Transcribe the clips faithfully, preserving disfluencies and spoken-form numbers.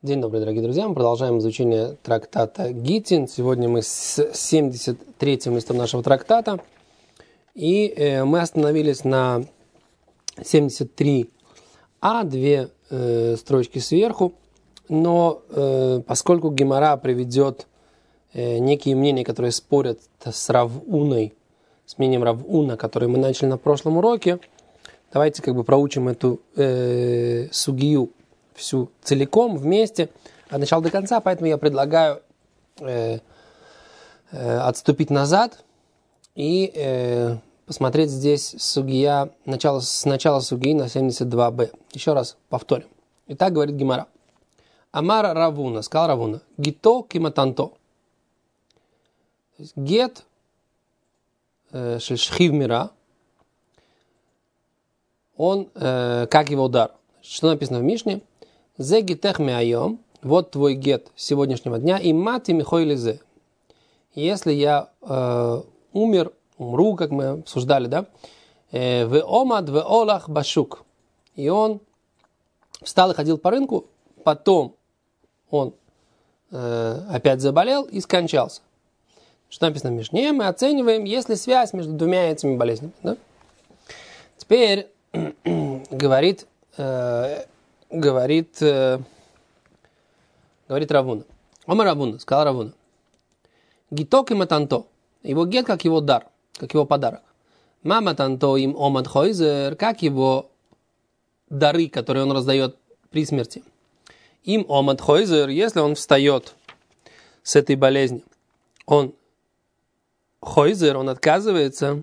День добрый, дорогие друзья. Мы продолжаем изучение трактата Гитин. Сегодня мы с семьдесят третьим листом нашего трактата. И э, мы остановились на семьдесят три а, две э, строчки сверху. Но э, поскольку Гемара приведет э, некие мнения, которые спорят с Равуной, с мнением Равуна, который мы начали на прошлом уроке, давайте как бы проучим эту э, сугию всю целиком, вместе, от начала до конца, поэтому я предлагаю э, э, отступить назад и э, посмотреть здесь сугия, начало, с начала сугии на семьдесят два бэ. Еще раз повторим. Итак, говорит Гемара. Амар Равуна, сказал Равуна, гито киматанто. Гет э, шельшхив мира, он, э, как его удар. Что написано в Мишне? Зе гитех меайом, вот твой гет сегодняшнего дня, и мати михой лизе. Если я э, умер, умру, как мы обсуждали, да, в омад в олах башук, и он встал и ходил по рынку, потом он э, опять заболел и скончался. Что написано в Мишне? Мы оцениваем, есть ли связь между двумя этими болезнями. Да? Теперь говорит... Э, Говорит, э, говорит Равуна. Ома Равуна, сказал Равуна. Гиток и матанто. Его гет, как его дар, как его подарок. Мама танто им омад хойзер, как его дары, которые он раздает при смерти. Им омад хойзер, если он встает с этой болезни, он хойзер, он отказывается.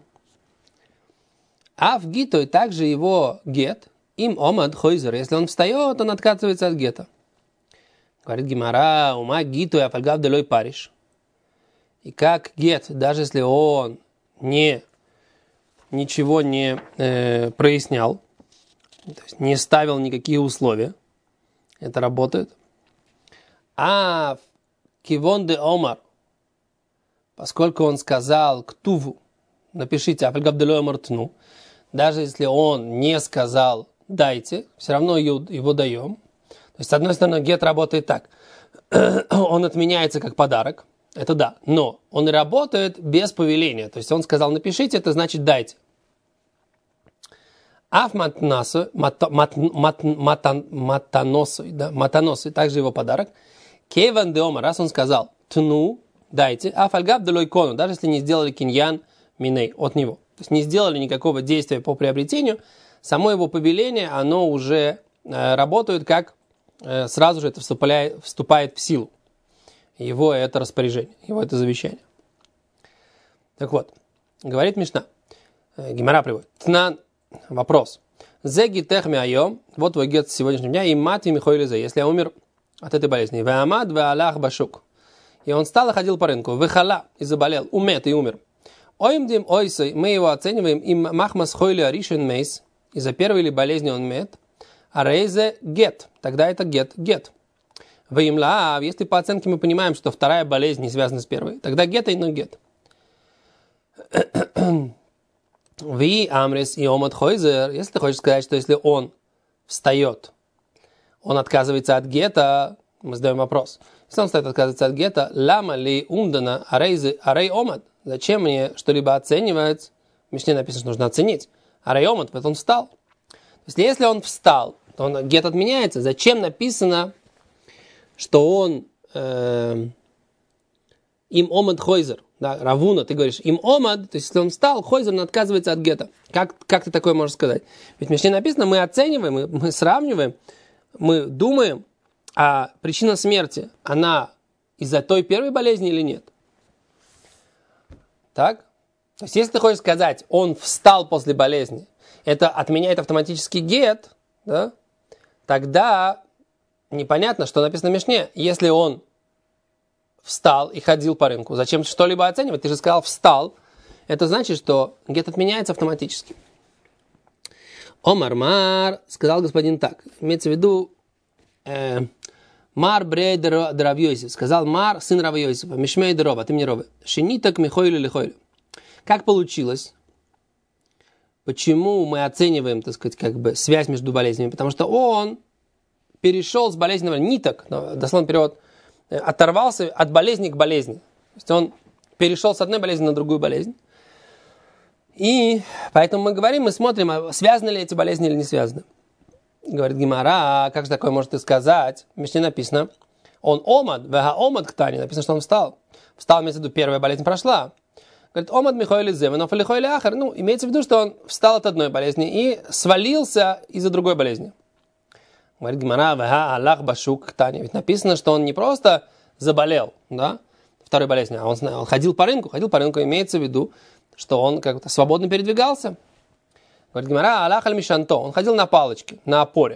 А в гито также его гет, им омад хойзер, если он встает, он отказывается от гета. Говорит Гемара, ума гиту я фальгав делой париш. И как гет, даже если он не, ничего не э, прояснял, то есть не ставил никакие условия, это работает. А кивон де омар, поскольку он сказал ктуву, напишите афальгав делой омар тну, даже если он не сказал дайте, все равно его, его даем. То есть, с одной стороны, гет работает так. Он отменяется как подарок. Это да. Но он и работает без повеления. То есть, он сказал, напишите, это значит дайте. Аф матаносу, да, матаносу, также его подарок. Кеван деома, раз он сказал, тну, дайте. Аф альгаб делой кону, даже если не сделали киньян миней от него. То есть, не сделали никакого действия по приобретению, само его повеление, оно уже э, работает как э, сразу же это вступает, вступает в силу. Его это распоряжение, его это завещание. Так вот, говорит Мишна, э, Гемара приводит. Тнан, вопрос. Зе гитех меайом, вот твой гет с сегодняшнего дня, и мати михой лизе, если я умер от этой болезни. Веамад веалах башук. И он встал и ходил по рынку. Вехала, и заболел. Умет и умер. Оймдим ойсой, мы его оцениваем, им махмас хойли аришен мейс, из-за первой или болезни он мед, а рейзе гет, тогда это гет, гет. Ваимла, если по оценке мы понимаем, что вторая болезнь не связана с первой, тогда гет и но гет. Ви амрис и омад хойзер, если ты хочешь сказать, что если он встает, он отказывается от гета, мы задаем вопрос. Если он встает, отказывается от гета, лама ли умдана арейзе арей омад, зачем мне что-либо оценивать? В Мишне написано, что нужно оценить. А райомат, вот он встал. То есть, если он встал, то он, гет отменяется. Зачем написано, что он э, им омад хойзер? Да, Равуна, ты говоришь, им омад, то есть, если он встал, хойзер, он отказывается от гета. Как, как ты такое можешь сказать? Ведь в Мишне написано, мы оцениваем, мы, мы сравниваем, мы думаем, а причина смерти, она из-за той первой болезни или нет? Так? То есть, если ты хочешь сказать, он встал после болезни, это отменяет автоматически гет, да? Тогда непонятно, что написано в Мишне. Если он встал и ходил по рынку, зачем что-либо оценивать? Ты же сказал встал. Это значит, что гет отменяется автоматически. Омар Мар, сказал господин так. Имеется в виду э, Мар брей драв Йосиф. Сказал Мар, сын Рава Йосифа. Мишмей дрова, ты мне ровы. Шинитак михойли лихойли. Как получилось? Почему мы оцениваем, так сказать, как бы связь между болезнями? Потому что он перешел с болезненного ниток, дословно перевод, оторвался от болезни к болезни. То есть он перешел с одной болезни на другую болезнь. И поэтому мы говорим, мы смотрим, связаны ли эти болезни или не связаны. Говорит Гемара, а как же такое может и сказать? В Мишне написано, он омад, вега омад ктани, написано, что он встал. Встал, имеется в виду, первая болезнь прошла. Говорит, омад михоили зевенов или хойли ахар. Ну, имеется в виду, что он встал от одной болезни и свалился из-за другой болезни. Говорит Гемара, вега аллах башук ктани. Ведь написано, что он не просто заболел, да, второй болезнью, а он, он ходил по рынку. Ходил по рынку, имеется в виду, что он как-то свободно передвигался. Говорит Гемара, аллах аль мишанто. Он ходил на палочке, на опоре.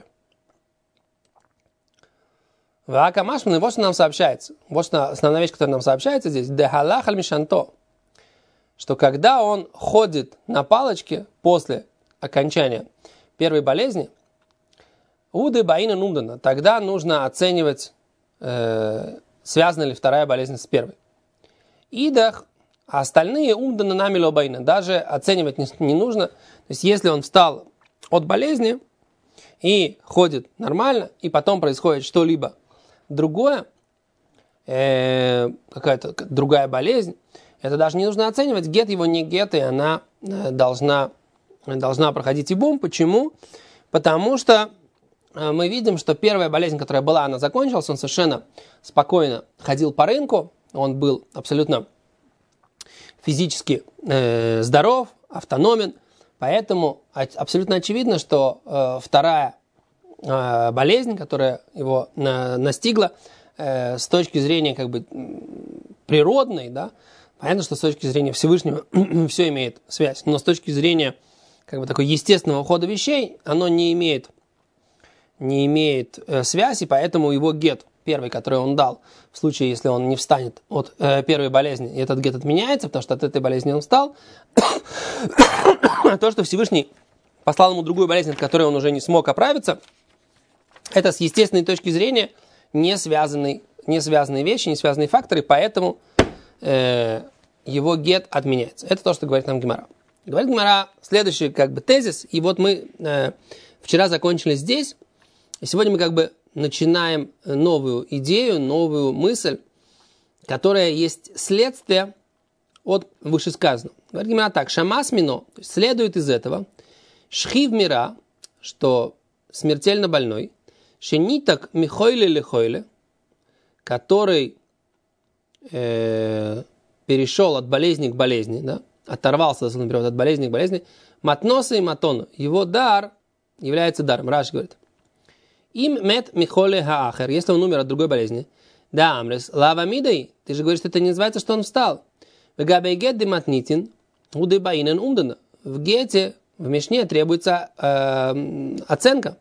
Ваакамашман, и вот что нам сообщается. Вот что основная вещь, которая нам сообщается здесь. Дехалах аль мишанто. Что когда он ходит на палочке после окончания первой болезни, уды баина нумдана, тогда нужно оценивать, э, связана ли вторая болезнь с первой. Идах, а остальные умдана нами лобайна, даже оценивать не, не нужно. То есть если он встал от болезни и ходит нормально, и потом происходит что-либо другое, э, какая-то другая болезнь, это даже не нужно оценивать, гет его не гет, и она должна, должна проходить ибум. Почему? Потому что мы видим, что первая болезнь, которая была, она закончилась, он совершенно спокойно ходил по рынку, он был абсолютно физически э, здоров, автономен, поэтому абсолютно очевидно, что э, вторая э, болезнь, которая его э, настигла, э, с точки зрения как бы природной, да, понятно, что с точки зрения Всевышнего все имеет связь, но с точки зрения как бы такой естественного хода вещей, оно не имеет, не имеет э, связи, поэтому его гет, первый, который он дал, в случае, если он не встанет от э, первой болезни, и этот гет отменяется, потому что от этой болезни он встал, то, что Всевышний послал ему другую болезнь, от которой он уже не смог оправиться, это с естественной точки зрения не связанные, не связанные вещи, не связанные факторы, поэтому э, его гет отменяется. Это то, что говорит нам Гемара. Говорит Гемара следующий как бы тезис, и вот мы э, вчера закончили здесь, и сегодня мы как бы начинаем новую идею, новую мысль, которая есть следствие от вышесказанного. Говорит Гемара так, шамас мино, следует из этого, шхив мира, что смертельно больной, шенитак михойле лихойле, который э, перешел от болезни к болезни, да, оторвался, например, от болезни к болезни, матноса и матона, его дар является даром. Раш говорит, им мет михоле хаахер, если он умер от другой болезни, да, амрес, лава мидей, ты же говоришь, что это не называется, что он встал. В габейгет дематнитин, удыбаинен умдана. В гете, в Мишне требуется э, оценка.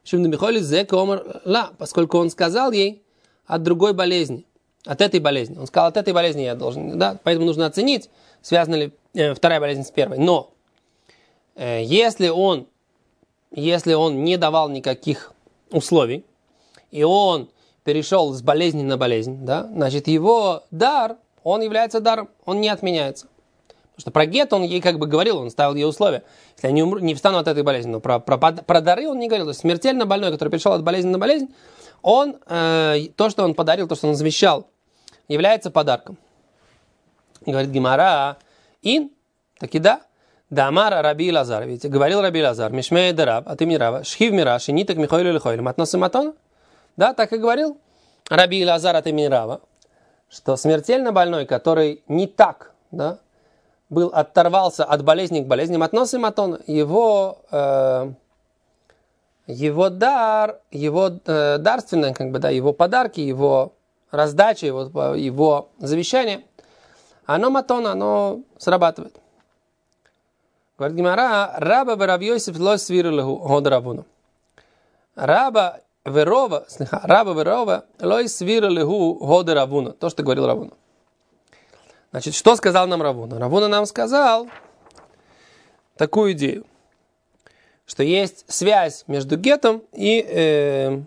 Поскольку он сказал ей от другой болезни, от этой болезни. Он сказал, от этой болезни я должен, да, поэтому нужно оценить, связана ли э, вторая болезнь с первой. Но э, если он, если он не давал никаких условий, и он перешел с болезни на болезнь, да, значит, его дар, он является даром, он не отменяется. Потому что про гет он ей как бы говорил, он ставил ей условия. Если я не, умру, не встану от этой болезни, но про, про, про дары он не говорил. То есть смертельно больной, который перешел от болезни на болезнь, он, э, то, что он подарил, то, что он завещал, является подарком. И говорит Гемара, ин, таки да, дамара Раби Лазар, видите, говорил Раби Лазар, мишмей дараб, а ты мне раба, шхив мира, шинитак михойлю лихойлю, матносы матона. Да, так и говорил Раби Лазар, а ты мне раба, что смертельно больной, который не так, да, был, оторвался от болезни к болезни, матносы матона, его, э, его дар, его э, дарственное, как бы, да, его подарки, его раздача, его, его завещание, оно матона, оно срабатывает. Говорит Гемара, раба верав Йосиф лос свирилаху год равуну. Раба верова, слыха, раба верова лос свирилаху год равуну. То, что говорил Равуна. Значит, что сказал нам Равуна? Равуна нам сказал такую идею, что есть связь между гетом и, э,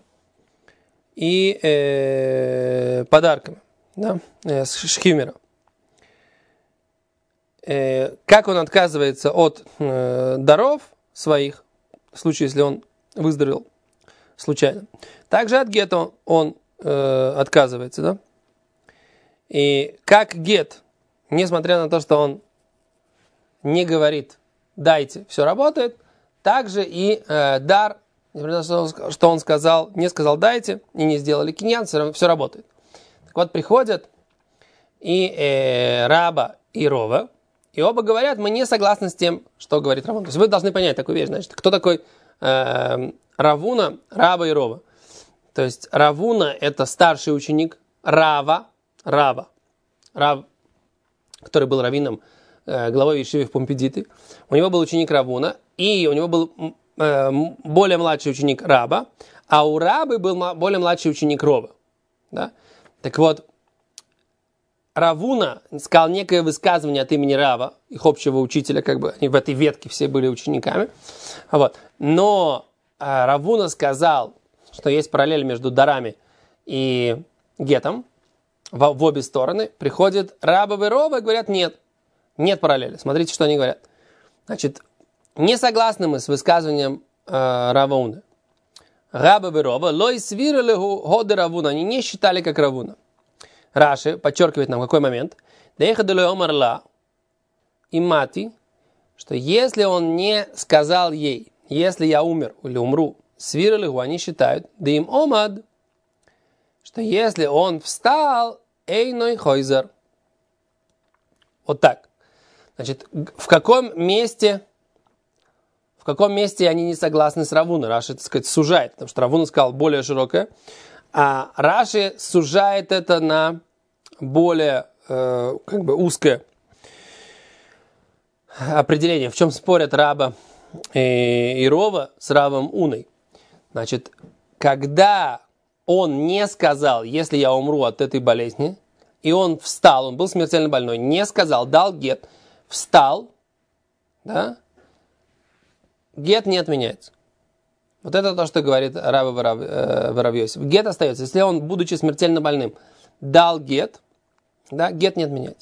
и э, подарками, да, э, шхимера. Э, как он отказывается от э, даров своих, в случае, если он выздоровел, случайно. Также от гета он э, отказывается, да? И как гет, несмотря на то, что он не говорит «дайте», все работает, также и э, дар, несмотря на то, что он сказал, не сказал «дайте» и не сделали киньян, все, все работает. Так вот, приходят и э, Раба, и Рова, и оба говорят, мы не согласны с тем, что говорит Равун. То есть вы должны понять такую вещь, значит, кто такой э, Равуна, Раба и Рова. То есть Равуна – это старший ученик Рава, Рава, Рав, который был раввином, э, главой Ешивы в Помпедиты. У него был ученик Равуна, и у него был э, более младший ученик Раба, а у Рабы был более младший ученик Рова. Да? Так вот, Равуна сказал некое высказывание от имени Рава, их общего учителя, как бы они в этой ветке все были учениками. Вот. Но э, Равуна сказал, что есть параллель между дарами и гетом, в, в обе стороны. Приходит Раба и Рова и говорят, нет, нет параллели. Смотрите, что они говорят. Значит, не согласны мы с высказыванием э, Равуны. Раба и Рова, лой свирали годы Равуна, они не считали как Равуна. Раши подчеркивает нам, в какой момент. Омарла и мати, что если он не сказал ей, если я умер или умру, свиралиху, они считают, да им омад, что если он встал, эйной хойзер. Вот так. Значит, в каком месте, в каком месте они не согласны с Равуной? Раши, так сказать, сужает, потому что Равуна сказал более широкое, а Раши сужает это на более э, как бы узкое определение. В чем спорят Раба и, и Рова с Равом Уной? Значит, когда он не сказал, если я умру от этой болезни, и он встал, он был смертельно больной, не сказал, дал гет, встал, да, гет не отменяется. Вот это то, что говорит Раба Воробьёсев. Гет остается. Если он, будучи смертельно больным, дал гет, да, гет не отменяется.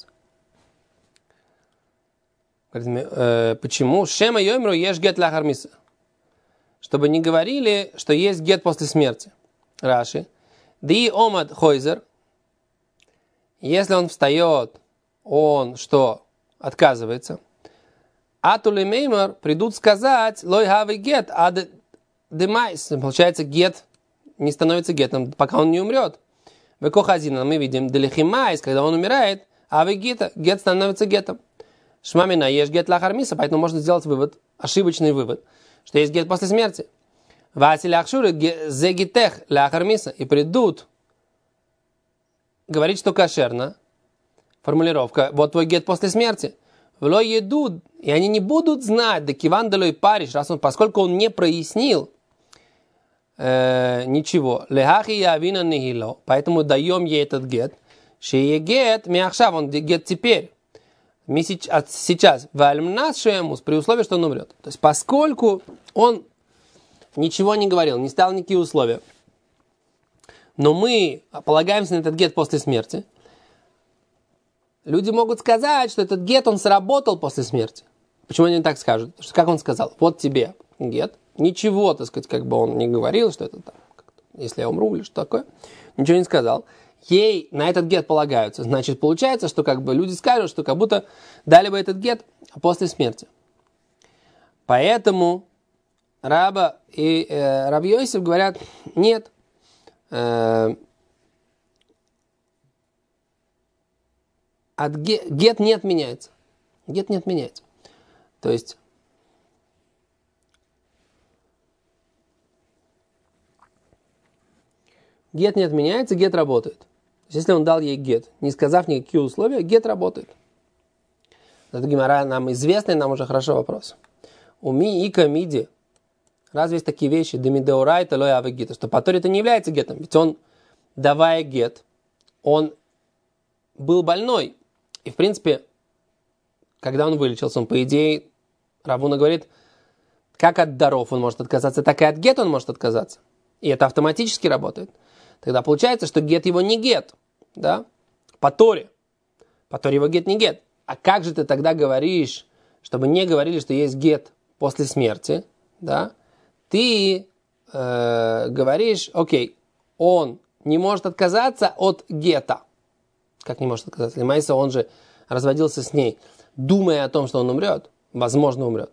Почему? Шема йомру еш гет ляхар миса. Чтобы не говорили, что есть гет после смерти. Раши. Ди омад хойзер. Если он встает, он что? Отказывается. Атули меймар придут сказать лой хави гет ад демайс. Получается, гет не становится гетом, пока он не умрет. В Кохазина мы видим делихимайс, когда он умирает, а вы гета, гет становится гетом. Шмамина ешь гет лахармиса, поэтому можно сделать вывод, ошибочный вывод, что есть гет после смерти. Василь Ахшуры зегитех лахармиса, и придут говорить, что кошерно. Формулировка, вот твой гет после смерти. Вло едут, и они не будут знать, да киван далой париш, раз он, поскольку он не прояснил э, ничего. Лехахи явина нихило, поэтому даем ей этот гет. Шие гет, мяхшав, он гет теперь. Мы сейчас, сейчас вальмнас шемус, при условии, что он умрет. То есть, поскольку он ничего не говорил, не ставил никакие условия, но мы полагаемся на этот гет после смерти, люди могут сказать, что этот гет, он сработал после смерти. Почему они так скажут? Потому что, как он сказал, вот тебе гет, ничего, так сказать, как бы он не говорил, что это там, если я умру или что такое, ничего не сказал. Ей на этот гет полагаются. Значит, получается, что как бы люди скажут, что как будто дали бы этот гет после смерти. Поэтому Раба и э, Рав Йосеф говорят, нет, э, от ге, гет не отменяется. Гет не отменяется. То есть гет не отменяется, гет работает. То есть, если он дал ей гет, не сказав никакие условия, гет работает. Это гемара нам известный, нам уже хорошо вопрос. Уми и камиди. Разве есть такие вещи? Демидеурайта лоя гета, что по Торе это не является гетом. Ведь он, давая гет, он был больной. И в принципе, когда он вылечился, он по идее, Равуна говорит, как от даров он может отказаться, так и от гет он может отказаться. И это автоматически работает. Тогда получается, что гет его не гет, да, по Торе. По Торе его гет не гет. А как же ты тогда говоришь, чтобы не говорили, что есть гет после смерти, да? Ты э, говоришь, окей, он не может отказаться от гета. Как не может отказаться? Лемайса, он же разводился с ней, думая о том, что он умрет, возможно, умрет.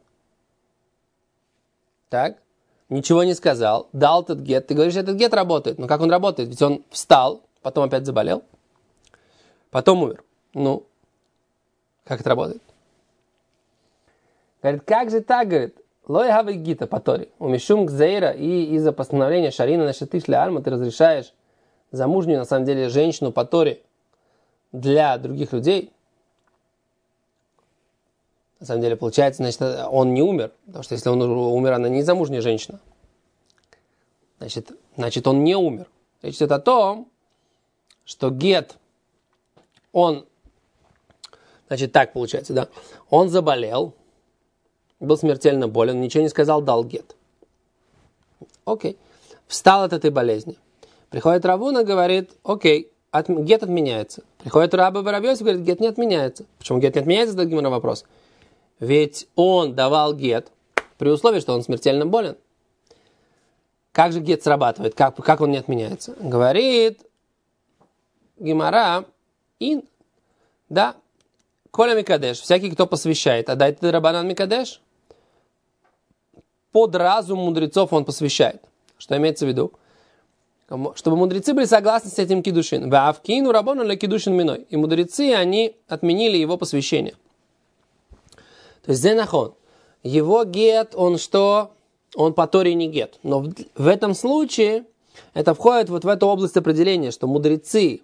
Так? Ничего не сказал, дал этот гет. Ты говоришь, этот гет работает. Но как он работает? Ведь он встал, потом опять заболел, потом умер. Ну, как это работает? Говорит, как же так, говорит, лой хавай гита по Торе. У мишум гзейра, и из-за постановления шарина на шатыш ля альма ты разрешаешь замужнюю, на самом деле, женщину по Торе для других людей. На самом деле, получается, значит, он не умер. Потому что если он умер, она не замужняя женщина. Значит, значит, он не умер. Речь идет о том, что гет, он, значит, так получается, да, он заболел, был смертельно болен, ничего не сказал, дал гет. Окей. Встал от этой болезни. Приходит Равуна, говорит, окей, от, гет отменяется. Приходит Раба бар Рабби Йосеф, говорит, гет не отменяется. Почему гет не отменяется, задает гемара вопрос. Ведь он давал гет при условии, что он смертельно болен. Как же гет срабатывает? Как, как он не отменяется? Говорит гемара, ин, да, коля микадеш, всякий, кто посвящает. А дайте рабанан микадеш. Под разум мудрецов он посвящает. Что имеется в виду? Чтобы мудрецы были согласны с этим кидушин. Ваавкину рабону ля кидушин миной. И мудрецы, они отменили его посвящение. То есть зенахон. Его гет, он что? Он по Торе не гет. Но в, в этом случае это входит вот в эту область определения, что мудрецы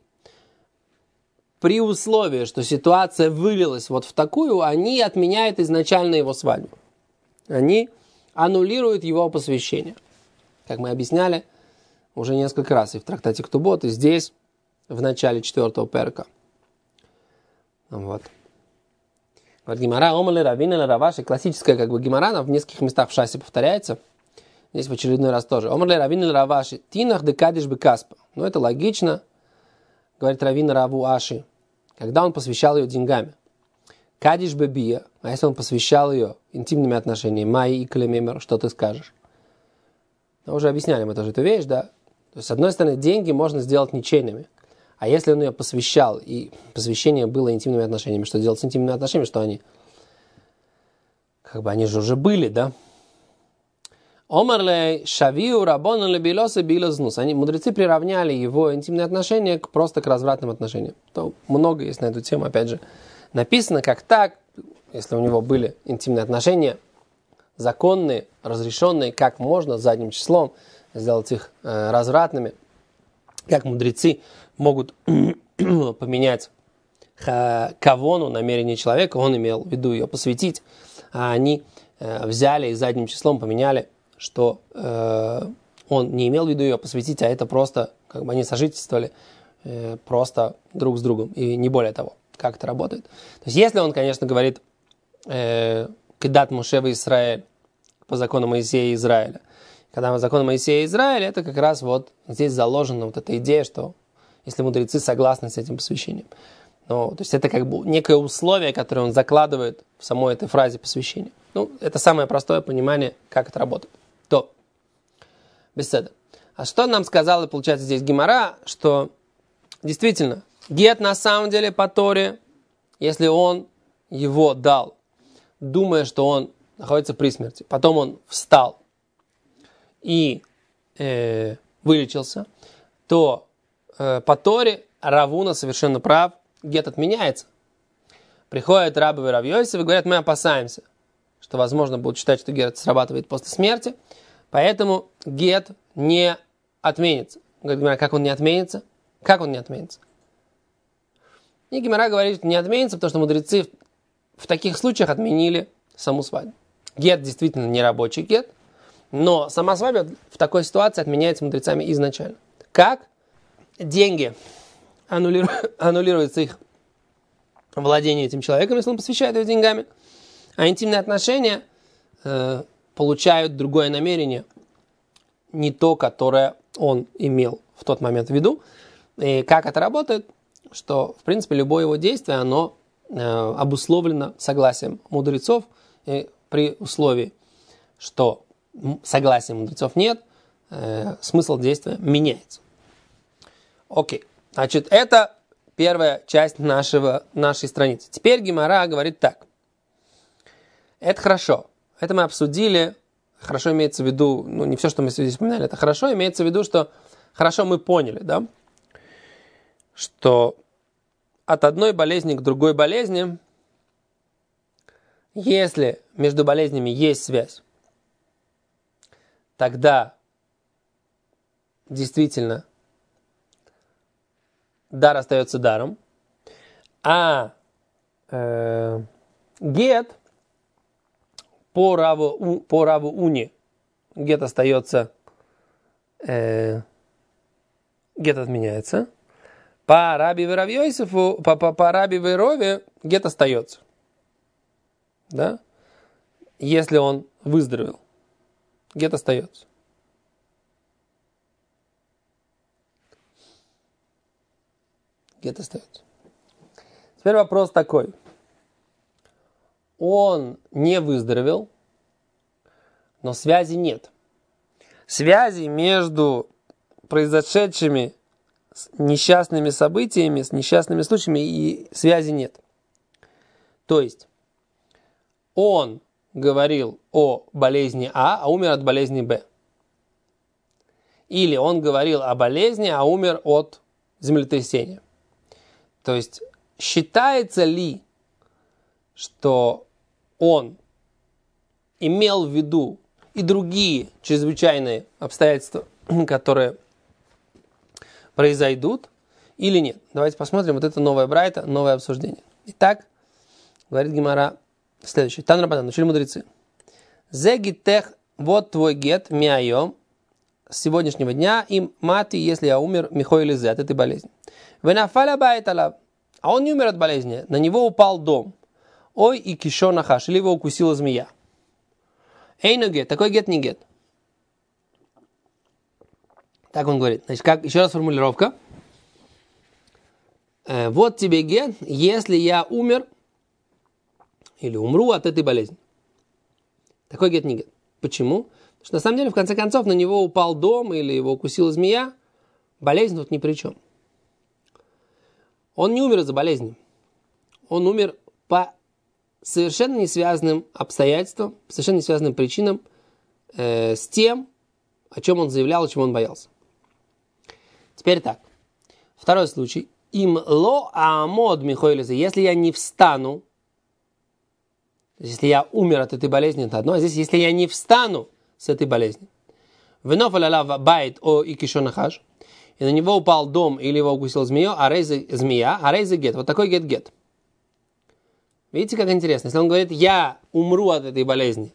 при условии, что ситуация вылилась вот в такую, они отменяют изначально его свадьбу. Они аннулируют его посвящение. Как мы объясняли уже несколько раз и в трактате Ктубот, и здесь, в начале четвертого перка. Вот. Говорит гемара, омали раввин или раваши, классическая как бы гемара, в нескольких местах в шасе повторяется. Здесь в очередной раз тоже. Омали раввин или раваши, тинах декадиш бекаспа. Ну, это логично, говорит раввин Раву Аши, когда он посвящал ее деньгами. Кадиш бебия, а если он посвящал ее интимными отношениями, майи и клемемер, что ты скажешь? Мы уже объясняли мы тоже эту вещь, да? То есть, с одной стороны, деньги можно сделать ничейными. А если он ее посвящал, и посвящение было интимными отношениями, что делать с интимными отношениями, что они, как бы они же уже были, да? Омарлей шавиу рабону лебилоса билознус. Они, мудрецы, приравняли его интимные отношения к просто к развратным отношениям. То много есть на эту тему, опять же, написано как так, если у него были интимные отношения, законные, разрешенные, как можно задним числом сделать их э, развратными, как мудрецы могут поменять ха, кавону, намерение человека, он имел в виду ее посвятить, а они э, взяли и задним числом поменяли, что э, он не имел в виду ее посвятить, а это просто, как бы они сожительствовали э, просто друг с другом, и не более того. Как это работает? То есть, если он, конечно, говорит э, «Кедат Мошева Исраэль» по закону Моисея и Израиля, когда по закону Моисея и Израиля, это как раз вот здесь заложена вот эта идея, что если мудрецы согласны с этим посвящением. Но, то есть это как бы некое условие, которое он закладывает в самой этой фразе посвящения. Ну, это самое простое понимание, как это работает. То, беседа. А что нам сказала, получается, здесь Гемара, что действительно, гет на самом деле по Торе, если он его дал, думая, что он находится при смерти, потом он встал и э, вылечился, то э, по Торе Равуна совершенно прав, гет отменяется. Приходят Рабби бар Рабби Йосеф и говорят, мы опасаемся, что, возможно, будут считать, что гет срабатывает после смерти, поэтому гет не отменится. Говорит, как он не отменится? Как он не отменится? И Гемара говорит, что не отменится, потому что мудрецы в таких случаях отменили саму свадьбу. Гет действительно не рабочий гет, но сама свадьба в такой ситуации отменяется мудрецами изначально. Как? Деньги аннулиру... аннулируется их владение этим человеком, если он посвящает его деньгами, а интимные отношения э, получают другое намерение, не то, которое он имел в тот момент в виду. И как это работает? Что, в принципе, любое его действие, оно э, обусловлено согласием мудрецов, и при условии, что согласия мудрецов нет, э, смысл действия меняется. Окей. Значит, это первая часть нашего, нашей страницы. Теперь Гемара говорит так. Это хорошо. Это мы обсудили. Хорошо имеется в виду, ну не все, что мы здесь вспоминали, это хорошо. Имеется в виду, что хорошо мы поняли, да, что от одной болезни к другой болезни, если между болезнями есть связь, тогда действительно дар остается даром, а э, гет по раву, по раву уни гет остается, э, гет отменяется, по раби Веравьёйсефу, по, по, по раби Верове гет остается, да, если он выздоровел, гет остается. Гет остается. Теперь вопрос такой. Он не выздоровел, но связи нет. Связи между произошедшими несчастными событиями, с несчастными случаями и связи нет. То есть, он говорил о болезни А, а умер от болезни Б. Или он говорил о болезни, а умер от землетрясения. То есть, считается ли, что он имел в виду и другие чрезвычайные обстоятельства, которые произойдут, или нет? Давайте посмотрим вот это новое брайта, новое обсуждение. Итак, говорит Гемара следующее. Тан Рабанан, учили мудрецы. Зе гитех, вот твой гет, миайом, с сегодняшнего дня, им мати, если я умер, михой или зе, от этой болезни. Венафаля баэтала, а он не умер от болезни, на него упал дом. Ой, и кишо нахаш, или его укусила змея. Эй, но гет, такой гет не гет. Так он говорит. Значит, как, еще раз формулировка. Э, вот тебе гет, если я умер или умру от этой болезни. Такой гет не гет. Почему? Потому что на самом деле, в конце концов, на него упал дом или его укусила змея. Болезнь тут ни при чем. Он не умер из-за болезни. Он умер по совершенно не связанным обстоятельствам, совершенно не связанным причинам э, с тем, о чем он заявлял, о чем он боялся. Теперь так. Второй случай. Им ло аамод михойлизе. Если я не встану, если я умер от этой болезни, это одно. А здесь, если я не встану с этой болезнью. Венов аляла байт о икишонахаш. И на него упал дом или его укусил змея, а рейзе змея, а рейзе гет. Вот такой гет-гет. Видите, как интересно. Если он говорит, я умру от этой болезни.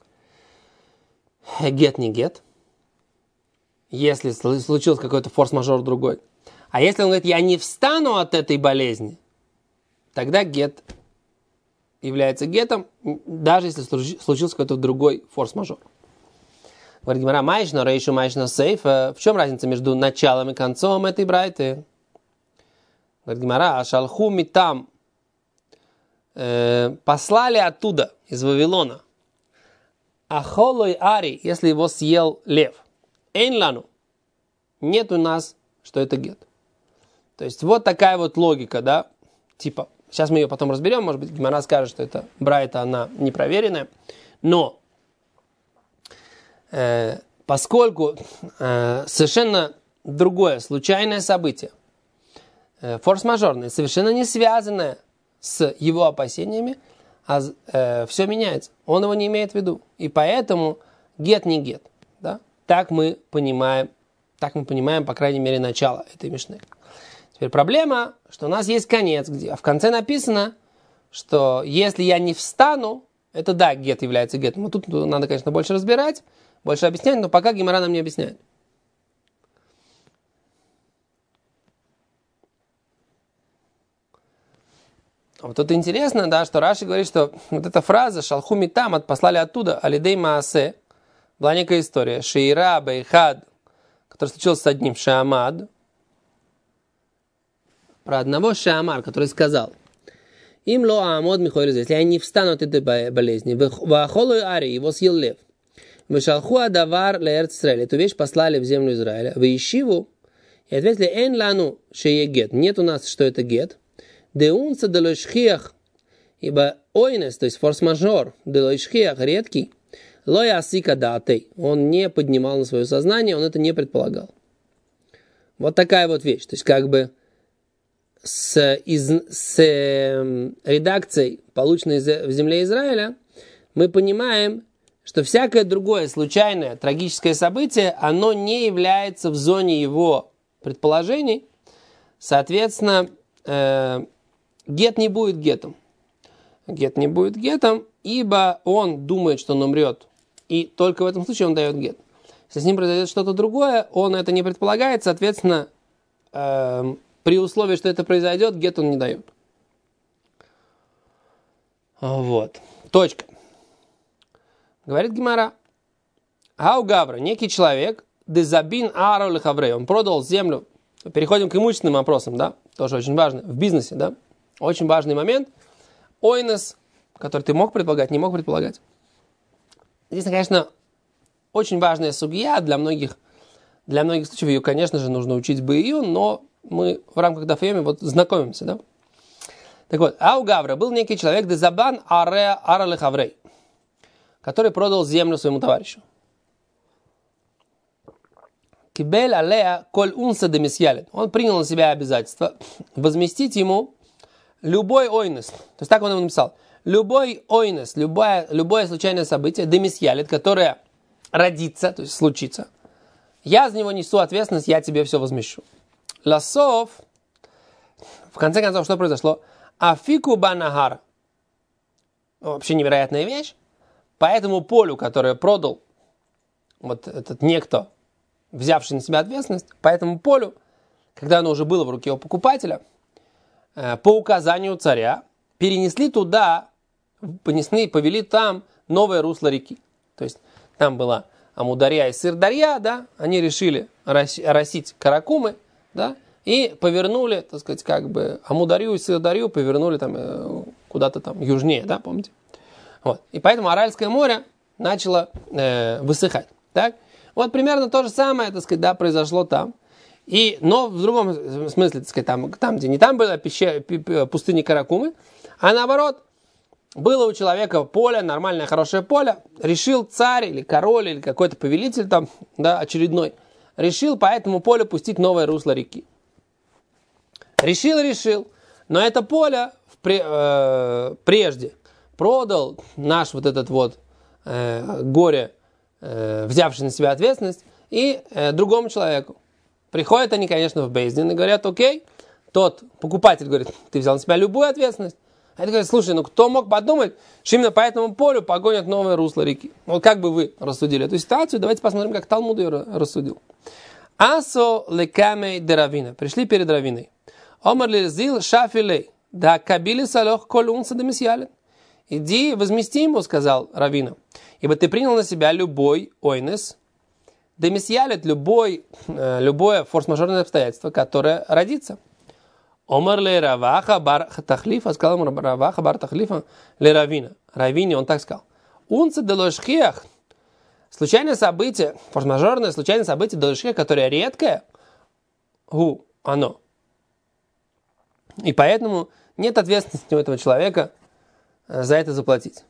Гет не гет. Если случился какой-то форс-мажор другой. А если он говорит, я не встану от этой болезни, тогда гет является гетом, даже если случился какой-то другой форс-мажор. Говорит Гемара, майшно, рейшу, майшно, сейф. В чем разница между началом и концом этой брайты? Говорит Гемара, ашалху митам. Послали оттуда, из Вавилона. Ахолой ари, если его съел лев. Эйнлану. Нет у нас, что это гет. То есть вот такая вот логика, да, типа, сейчас мы ее потом разберем, может быть, Гемара скажет, что это брайта, она непроверенная, но э, поскольку э, совершенно другое, случайное событие, э, форс-мажорное, совершенно не связанное с его опасениями, а э, все меняется, он его не имеет в виду, и поэтому гет не гет, да, так мы понимаем, так мы понимаем, по крайней мере, начало этой мишны. Теперь проблема, что у нас есть конец, где в конце написано, что если я не встану, это да, гет является гетом. Тут надо, конечно, больше разбирать, больше объяснять, но пока Гемара нам не объясняет. Вот тут интересно, да, что Раши говорит, что вот эта фраза «шалху митам» послали оттуда, «алидей маасе», была некая история, «шейра бейхад», который случился с одним Шаамад, про одного Шаамар, который сказал, им ло аамод михойлизе, если я не встану от этой болезни, вахолой ари, его съел лев, Вышалху адавар леэрц Исраэль. Эту вещь послали в землю Израиля. Выищиву. И ответили, эн лану шее гет. Нет у нас, что это гет. Деунца делойшхиях. Ибо ойнес, то есть форс-мажор, делойшхиях, редкий. Лоя асика датей. Он не поднимал на свое сознание, он это не предполагал. Вот такая вот вещь. То есть как бы с, из, с э, редакцией, полученной в земле Израиля, мы понимаем, что всякое другое случайное трагическое событие, оно не является в зоне его предположений. Соответственно, э, гет не будет гетом. Гет не будет гетом, ибо он думает, что он умрет. И только в этом случае он дает гет. Если с ним произойдет что-то другое, он это не предполагает, соответственно, э, при условии, что это произойдет, гет он не дает. Вот. Точка. Говорит Гемара. Ау Гавра, некий человек, дезабин ару лехаврей, он продал землю. Переходим к имущественным вопросам, да, тоже очень важно, в бизнесе, да, очень важный момент. Ойнес, который ты мог предполагать, не мог предполагать. Здесь, конечно, очень важная сугья для многих, для многих случаев, ее, конечно же, нужно учить бою, но мы в рамках дафьеми вот знакомимся, да. Так вот, Ау Гавра, был некий человек, дезабан аре ару лехаврей, который продал землю своему товарищу. Кибель алея коль унса демисьялит. Он принял на себя обязательство возместить ему любой ойнес. То есть так он ему написал. Любой ойнес, любое, любое случайное событие, демисьялит, которое родится, то есть случится. Я за него несу ответственность, я тебе все возмещу. Ласов, в конце концов, что произошло? Афику банагар. Вообще невероятная вещь. По этому полю, которое продал вот этот некто, взявший на себя ответственность, по этому полю, когда оно уже было в руке у покупателя, по указанию царя, перенесли туда, понесли, повели там новое русло реки. То есть там была Амударья и Сырдарья, да, они решили оросить Каракумы, да, и повернули, так сказать, как бы Амударью и Сырдарью повернули там куда-то там южнее, да, помните? Вот. И поэтому Аральское море начало э, высыхать. Так? Вот примерно то же самое, так сказать, да, произошло там. И, но в другом смысле, так сказать, там, там где не там была пещера, пустыня Каракумы, а наоборот, было у человека поле, нормальное, хорошее поле, решил царь или король или какой-то повелитель там, да, очередной, решил по этому полю пустить новое русло реки. Решил, решил, но это поле в, э, прежде продал наш вот этот вот э, горе, э, взявший на себя ответственность, и э, другому человеку. Приходят они, конечно, в Бейздин и говорят, окей, тот покупатель говорит, ты взял на себя любую ответственность. А это говорит, слушай, ну кто мог подумать, что именно по этому полю погонят новое русло реки? Вот как бы вы рассудили эту ситуацию? Давайте посмотрим, как Талмуд ее рассудил. Асо лекамей де Равина. Пришли перед Равиной. Омар лизил шафилей. Да кабили салох коль унса де месьялин. Иди, возмести ему, сказал Равина, ибо ты принял на себя любой ойнес, демисьялит, любой, э, любое форс-мажорное обстоятельство, которое родится. Омар ле Раваха бар тахлифа, сказал ему Раваха бар тахлифа ле Равина. Равине он так сказал. Унца де лошхиях, случайное событие, форс-мажорное случайное событие де лошхиях, которое редкое, гу, оно. И поэтому нет ответственности у этого человека за это заплатить.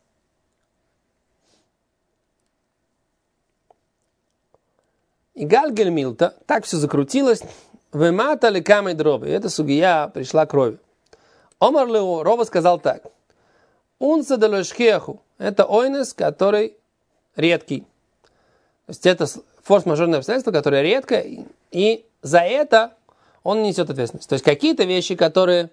И Гальгель Милта, так все закрутилось, вымата ли камей дроби, эта сугия пришла кровью. Омар Лео, Рова сказал так, унца де лошхеху, это ойнес, который редкий. То есть это форс-мажорное обстоятельство, которое редкое, и за это он несет ответственность. То есть какие-то вещи, которые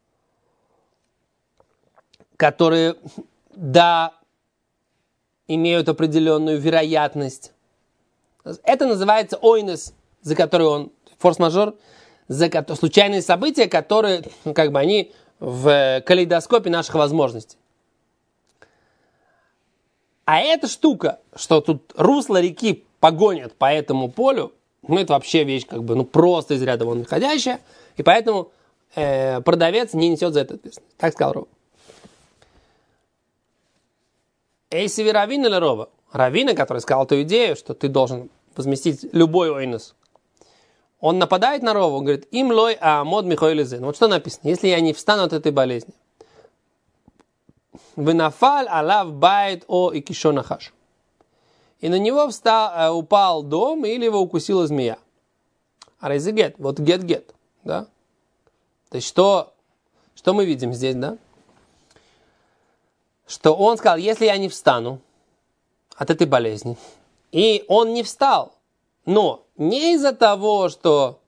которые, да, имеют определенную вероятность. Это называется ойнес, за который он, форс-мажор, за случайные события, которые, как бы, они в калейдоскопе наших возможностей. А эта штука, что тут русло реки погонят по этому полю, ну, это вообще вещь, как бы, ну, просто из ряда вон выходящая, и поэтому э, продавец не несет за это ответственность. Так сказал Рова. Эйси Равина или Рова? Равина, который сказал эту идею, что ты должен возместить любой ойнус, он нападает на Рову, он говорит, им лой аамод михойлизе. Ну вот что написано, если я не встану от этой болезни. Венафаль алав байт о и кишонахаш. И на него встал, упал дом или его укусила змея. А рейзе гет, вот гет-гет, да? То есть что, что мы видим здесь, да? Что он сказал, если я не встану от этой болезни, и он не встал, но не из-за того, что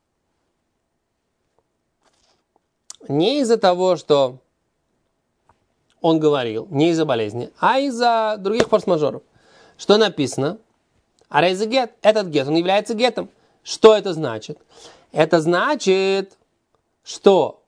не из-за того, что он говорил, не из-за болезни, а из-за других форс-мажоров. Что написано? А рейзе гет, этот гет, он является гетом. Что это значит? Это значит, что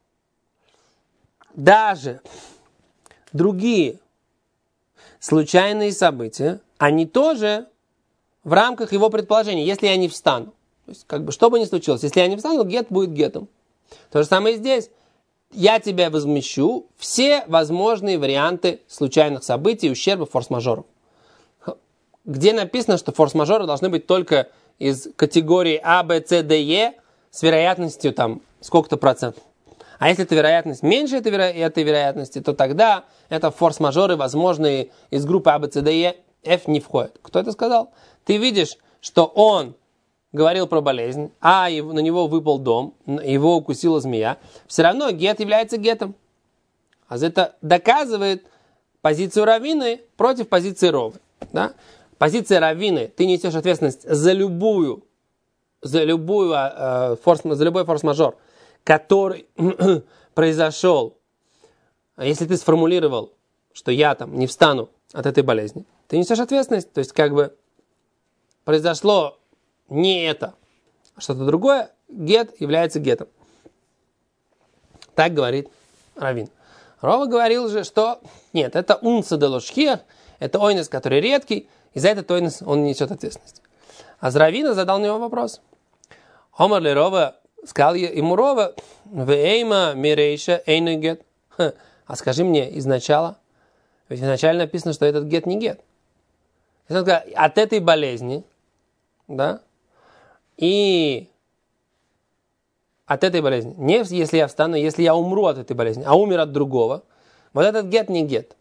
даже другие случайные события, они тоже в рамках его предположения, если я не встану. То есть, как бы, что бы ни случилось, если я не встану, гет будет гетом. То же самое и здесь. Я тебя возмещу все возможные варианты случайных событий, ущерба, форс-мажоров. Где написано, что форс-мажоры должны быть только из категории А, Б, С, Д, Е с вероятностью там сколько-то процентов. А если эта вероятность меньше этой, веро... этой вероятности, то тогда это форс-мажоры, возможные из группы А, Б, С, Д, Е, F не входят. Кто это сказал? Ты видишь, что он говорил про болезнь, а на него выпал дом, его укусила змея. Все равно гет является гетом. А это доказывает позицию Равины против позиции Ровы. Да? Позиция Равины, ты несешь ответственность за любую, за любую, э, форс, за любой форс-мажор, который произошел, если ты сформулировал, что я там не встану от этой болезни, ты несешь ответственность. То есть, как бы произошло не это, а что-то другое, гет является гетом. Так говорит Равин. Рова говорил же, что нет, это унца де лошхиах, это ойнес, который редкий, и за этот ойнес он несет ответственность. А Равина задал на него вопрос. Омар ли Рова, сказал ему Рова, вейма мирейша эйну гет. А скажи мне изначала, ведь изначально написано, что этот гет не гет. От этой болезни, да, и от этой болезни, не если я встану, если я умру от этой болезни, а умер от другого, вот этот гет не гет.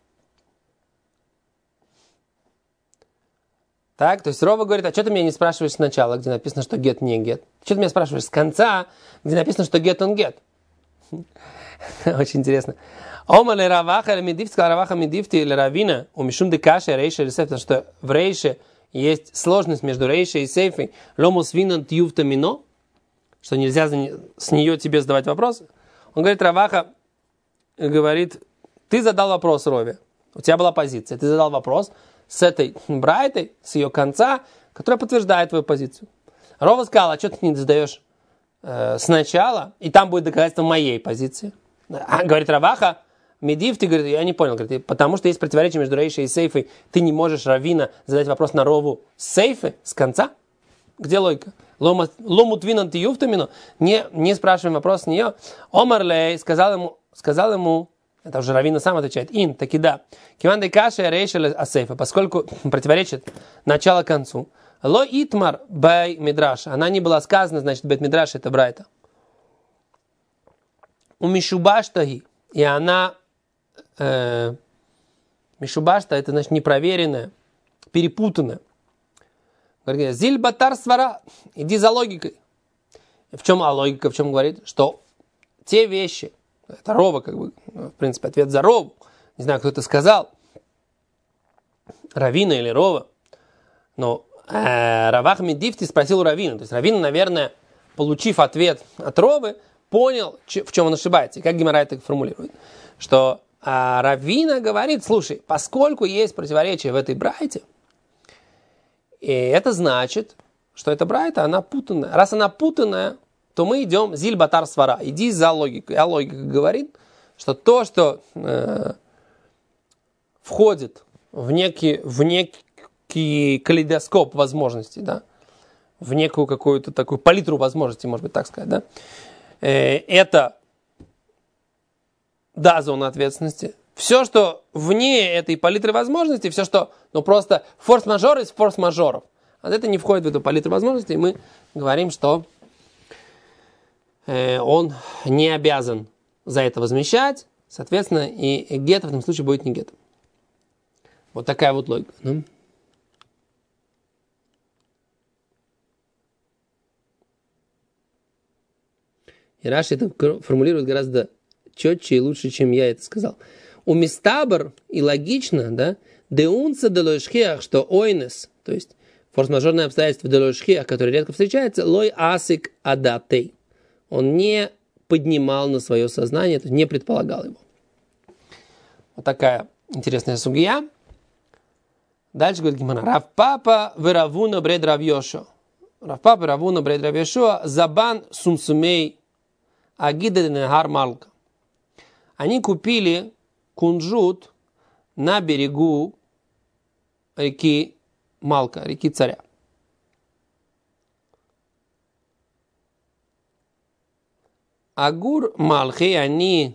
Так, то есть Рова говорит, а что ты меня не спрашиваешь сначала, где написано, что гет не гет? Что ты меня спрашиваешь с конца, где написано, что гет он гет? Очень интересно. Ома ле раваха ле медифти, сказал раваха медифти ле равина, у мишум де каши рейша ресеф, потому что в рейше есть сложность между рейшей и сейфой, ломус винан тьюфта мино, что нельзя с нее тебе задавать вопросы. Он говорит, раваха говорит, ты задал вопрос Рове, у тебя была позиция, ты задал вопрос с этой брайтой, с ее конца, которая подтверждает твою позицию. Рова сказал, а что ты не задаешь э, сначала, и там будет доказательство моей позиции. А, говорит Раваха, Медив, ты говорит, я не понял, говорит, потому что есть противоречие между рейшей и сейфой, ты не можешь Равина задать вопрос на Рову с сейфы, с конца? Где логика? Ломут винан тиюфтамино, не, не спрашиваем вопрос с нее. Омар лей сказал ему, сказал ему, это уже Равина сам отвечает, ин, таки да. Киван де каша рейша асейфа, поскольку противоречит начало к концу. Ло итмар бай мидраш, она не была сказана, значит, бет мидраш это брайта. У мишубаштаги, и она э, мишубашта, это значит непроверенная, перепутанная. Говорит, зиль батар свара, иди за логикой. В чем а логика, в чем говорит? Что те вещи, это Рова, как бы, в принципе, ответ за Рову. Не знаю, кто это сказал. Равина или Рова. Но э, Равах Медифти спросил у Равина. То есть Равина, наверное, получив ответ от Ровы, понял, в чем он ошибается. И как Гемара это формулирует. Что э, Равина говорит, слушай, поскольку есть противоречие в этой брайте, и это значит, что эта брайта, она путанная. Раз она путанная, то мы идем зиль батар свара. Иди за логикой. А логика говорит, что то, что э, входит в некий, в некий калейдоскоп возможностей, да, в некую какую-то такую палитру возможностей, может быть, так сказать, да, э, это, да, зона ответственности. все, что вне этой палитры возможностей, все, что, ну, просто форс-мажор из форс-мажоров, вот это не входит в эту палитру возможностей, и мы говорим, что э, он не обязан за это возмещать, соответственно, и гет в этом случае будет не гет. Вот такая вот логика. Ну? И Раши это формулирует гораздо четче и лучше, чем я это сказал. У мистабр и логично, да, деунца делойшхеах, что ойнес, то есть форс-мажорное обстоятельство делойшхеах, которое редко встречается, лой асик адатей. Он не поднимал на свое сознание, то есть не предполагал его. Вот такая интересная сугия. Дальше говорит Гимара. Рав папа веравуна бред Рав Йошуа. Рав папа веравуна бред Рав Йошуа забан сумсумей агида нехар малка. Они купили кунжут на берегу реки Малка, реки Царя. Агур Малхи, они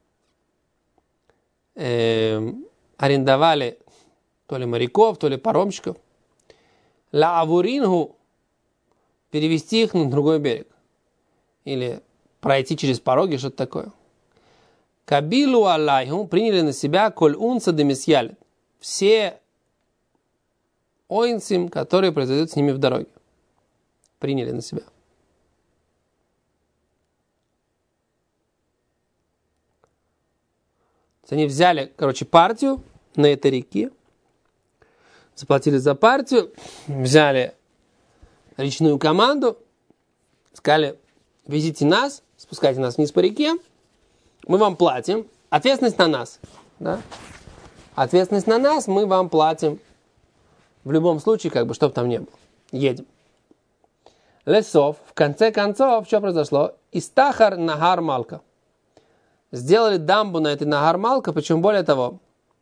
э, арендовали то ли моряков, то ли паромщиков. Ла Авурингу, перевести их на другой берег. Или пройти через пороги, что-то такое. Кабилу Аллаху, приняли на себя коль унца демисьялит. Все оинцим, которые произойдут с ними в дороге. Приняли на себя. Они взяли, короче, партию на этой реке, заплатили за партию, взяли речную команду, сказали, везите нас, спускайте нас вниз по реке, мы вам платим, ответственность на нас, да? Ответственность на нас, мы вам платим в любом случае, как бы, чтобы там не было. Едем. Лесов, в конце концов, что произошло? Истахар Нагар Малка. Сделали дамбу на этой Нагар Малка, причем более того,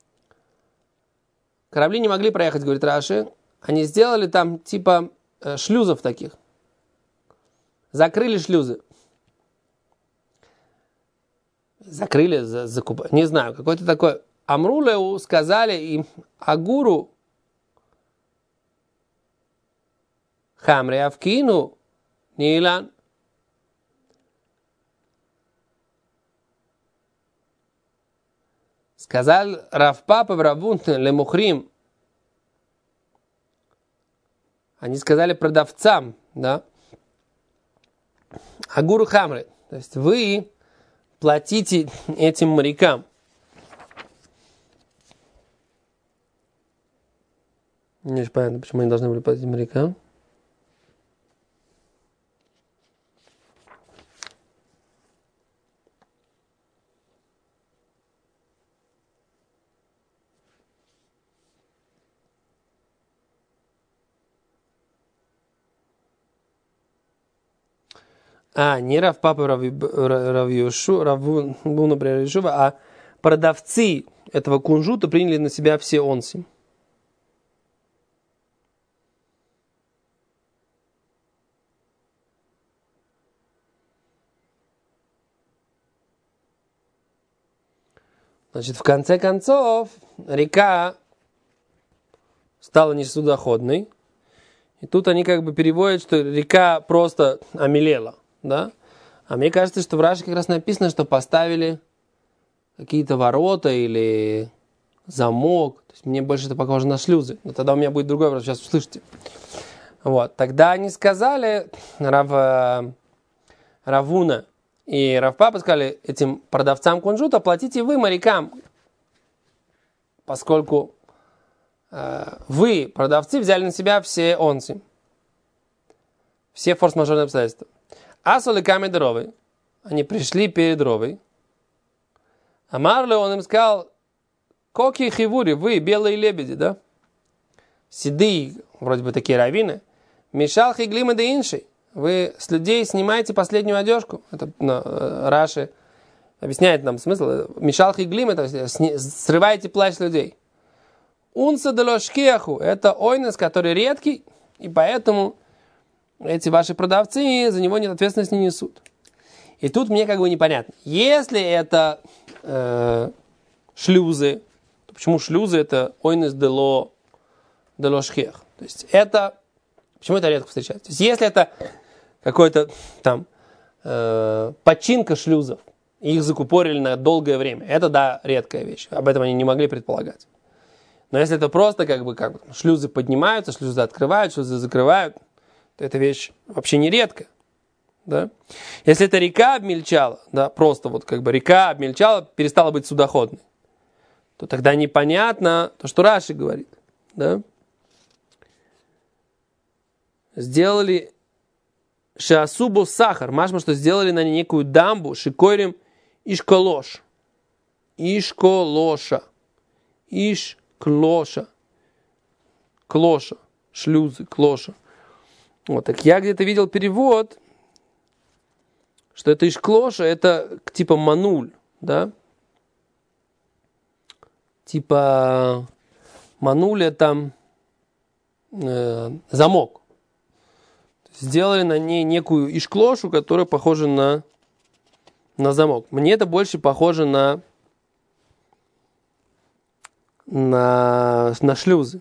корабли не могли проехать, говорит Раши, они сделали там типа э, шлюзов таких. Закрыли шлюзы. Закрыли, за, закуп... не знаю, какой-то такой. Амрулеу сказали им Агуру Хамре Авкину Нилан. Сказал Рав Папа Равун Лемухрим. Они сказали продавцам, да, Агуру Хамре. То есть вы платите этим морякам. Не очень понятно, почему они должны были платить морякам. А, не Рав Папа Рав Йошуа, Равуна Бред Рав Йошуа, а продавцы этого кунжута приняли на себя все онси. Значит, в конце концов, река стала несудоходной. И тут они как бы переводят, что река просто омелела. Да? А мне кажется, что в Раши как раз написано, что поставили какие-то ворота или замок. То есть мне больше это похоже на шлюзы. Но тогда у меня будет другой вопрос, сейчас услышите. Вот. Тогда они сказали, Рав, Равуна и Рав Папа сказали этим продавцам кунжута, платите вы морякам, поскольку э, вы, продавцы, взяли на себя все онси, все форс-мажорные обстоятельства. Асоли камед Ровой, они пришли перед Ровой. Амарле, он им сказал, коки хивури, вы, белые лебеди, да? Седые, вроде бы такие раввины. Мишал хиглима де иншей. Вы с людей снимаете последнюю одежку. Это ну, Раши объясняет нам смысл. Мишал хиглима, то есть срываете плащ с людей. Унса делошкеху, это ойнес, который редкий, и поэтому эти ваши продавцы за него нет ответственности не несут. И тут мне как бы непонятно. Если это э, шлюзы, то почему шлюзы это ойнес дело, дело шхех? То есть это, почему это редко встречается? То есть если это какой-то там э, починка шлюзов, и их закупорили на долгое время, это да, редкая вещь, об этом они не могли предполагать. Но если это просто как бы, как бы шлюзы поднимаются, шлюзы открывают, шлюзы закрывают, то эта вещь вообще не редкая. Да? Если эта река обмельчала, да, просто вот как бы река обмельчала, перестала быть судоходной, то тогда непонятно то, что Раши говорит. Да? Сделали шеасубу сахар, машма, что сделали на ней некую дамбу, шикорим ишколош. Ишколоша. Ишклоша. Клоша. Шлюзы, клоша. Вот, так я где-то видел перевод, что это ишклоша, это типа мануль, да? Типа мануль это э, замок. Сделали на ней некую ишклошу, которая похожа на, на замок. Мне это больше похоже на, на, на шлюзы.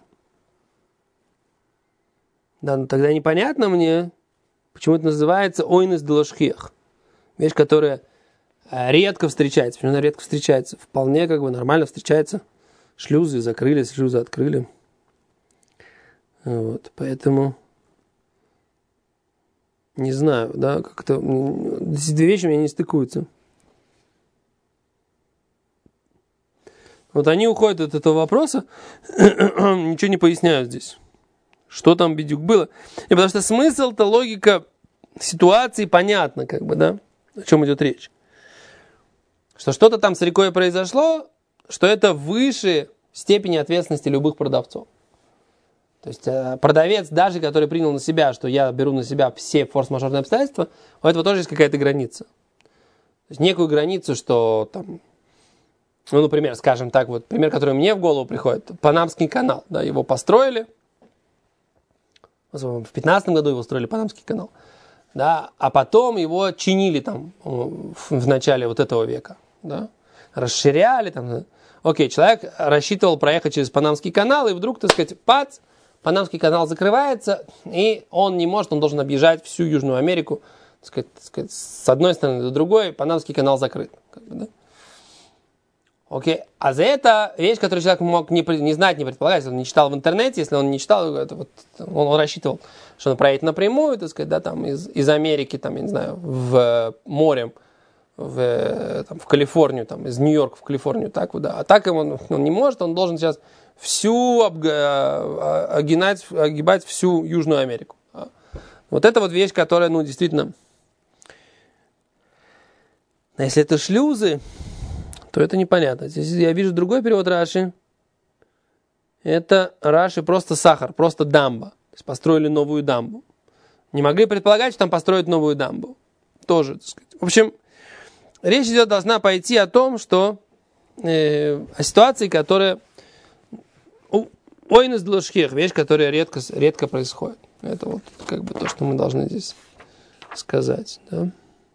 Да, но тогда непонятно мне, почему это называется ойнес делошхех. Вещь, которая редко встречается. Почему она редко встречается? Вполне как бы нормально встречается. Шлюзы закрыли, шлюзы открыли. Вот, поэтому не знаю, да, как-то эти две вещи у меня не стыкуются. Вот они уходят от этого вопроса, ничего не поясняют здесь. Что там бедюк было? И потому что смысл-то, логика ситуации понятна, как бы, да, о чем идет речь. Что что-то там с рекой произошло, что это выше степени ответственности любых продавцов. То есть продавец, даже который принял на себя, что я беру на себя все форс-мажорные обстоятельства, у этого тоже есть какая-то граница. То есть некую границу, что там, ну, например, скажем так, вот пример, который мне в голову приходит, Панамский канал, да, его построили, в пятнадцатом году его строили, Панамский канал, да, а потом его чинили там в начале вот этого века, да, расширяли там. Окей, человек рассчитывал проехать через Панамский канал, и вдруг, так сказать, пац, Панамский канал закрывается, и он не может, он должен объезжать всю Южную Америку, так сказать, так сказать, с одной стороны до другой, Панамский канал закрыт. Как бы, да? Окей, а за это вещь, которую человек мог не, не знать, не предполагать, если он не читал в интернете, если он не читал, это вот, он, он рассчитывал, что он проедет напрямую, так сказать, да, там, из, из Америки, там, я не знаю, в морем, в, там, в Калифорнию, там, из Нью-Йорка в Калифорнию, так вот, да. А так он, он не может, он должен сейчас всю обга, огинать, огибать всю Южную Америку. Вот это вот вещь, которая, ну, действительно, если это шлюзы, то это непонятно. Здесь я вижу другой перевод Раши. Это Раши просто сахар, просто дамба. То есть построили новую дамбу. Не могли предполагать, что там построят новую дамбу. Тоже, так сказать. В общем, речь идет, должна пойти о том, что э, о ситуации, которая ойнес делошхех, вещь, которая редко, редко происходит. Это вот как бы то, что мы должны здесь сказать. Да?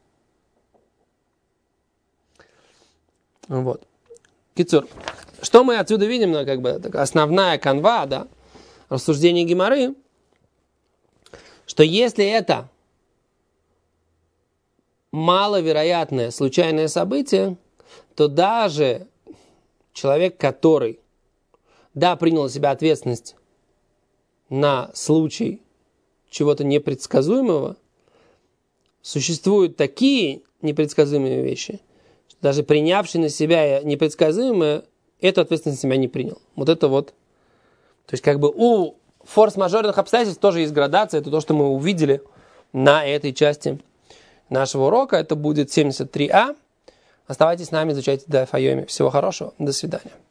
Вот. Кицур. Что мы отсюда видим, ну, как бы основная канва, да, рассуждение Гемары, что если это маловероятное случайное событие, то даже человек, который, да, принял на себя ответственность на случай чего-то непредсказуемого, существуют такие непредсказуемые вещи, что даже принявший на себя непредсказуемое, эту ответственность на себя не принял. Вот это вот. То есть как бы у форс-мажорных обстоятельств тоже есть градация. Это то, что мы увидели на этой части нашего урока. Это будет семьдесят три а. Оставайтесь с нами, изучайте Даф Йоми. Всего хорошего. До свидания.